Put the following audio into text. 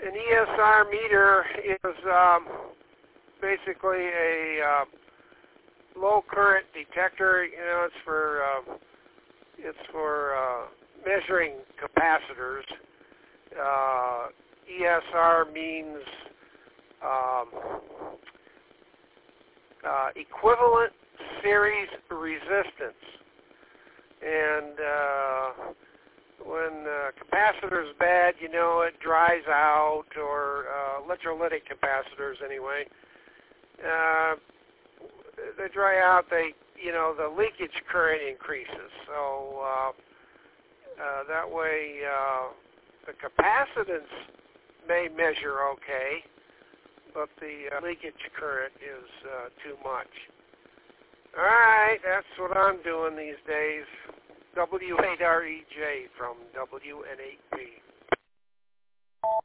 An ESR meter is basically a low current detector. You know, it's for measuring capacitors. ESR means equivalent series resistance, and when capacitor is bad, you know, it dries out, or electrolytic capacitors anyway. They dry out, the leakage current increases. So that way the capacitance may measure okay, but the leakage current is too much. All right, that's what I'm doing these days. W8REJ from WN8P.